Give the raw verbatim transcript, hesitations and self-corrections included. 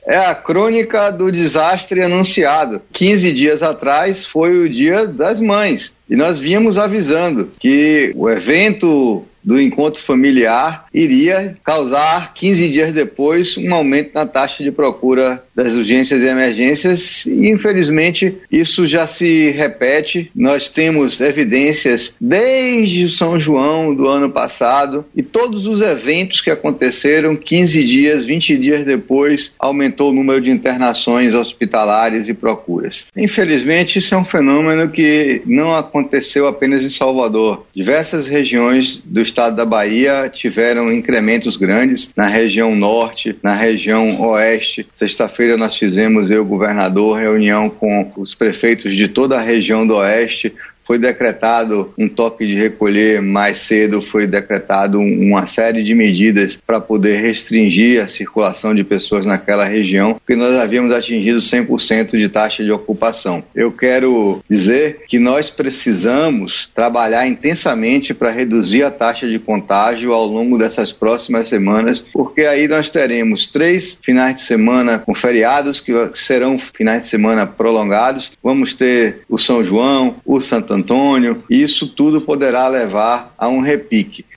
é a crônica do desastre anunciado. quinze dias atrás foi o Dia das Mães e nós vínhamos avisando que o evento do encontro familiar iria causar, quinze dias depois, um aumento na taxa de procura das urgências e emergências e, infelizmente, isso já se repete. Nós temos evidências desde o São João do ano passado e todos os eventos que aconteceram, quinze dias, vinte dias depois, aumentou o número de internações hospitalares e procuras. Infelizmente, isso é um fenômeno que não aconteceu apenas em Salvador. Diversas regiões do estado da Bahia tiveram incrementos grandes, na região norte, na região oeste. Sexta-feira nós fizemos, eu, governador, reunião com os prefeitos de toda a região do oeste. Foi decretado um toque de recolher mais cedo, foi decretado uma série de medidas para poder restringir a circulação de pessoas naquela região, porque nós havíamos atingido cem por cento de taxa de ocupação. Eu quero dizer que nós precisamos trabalhar intensamente para reduzir a taxa de contágio ao longo dessas próximas semanas, porque aí nós teremos três finais de semana com feriados, que serão finais de semana prolongados. Vamos ter o São João, o Santo Antônio, e isso tudo poderá levar a um repique.